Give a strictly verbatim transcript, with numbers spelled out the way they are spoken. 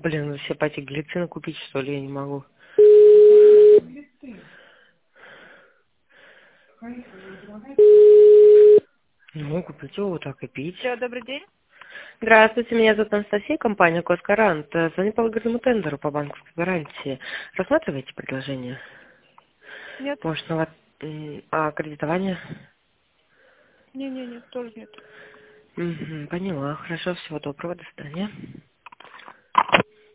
Блин, все пойти глицин купить, что ли, я не могу. Не могу купить его вот так и пить. Да, добрый день. Здравствуйте, меня зовут Анастасия, компания Коскарант. Звоню по выгодному тендеру по банковской гарантии. Рассматриваете предложение? Нет. Может, на вас... м, А кредитование? Не-не-не, тоже нет. Угу, поняла. Хорошо, всего доброго, до свидания.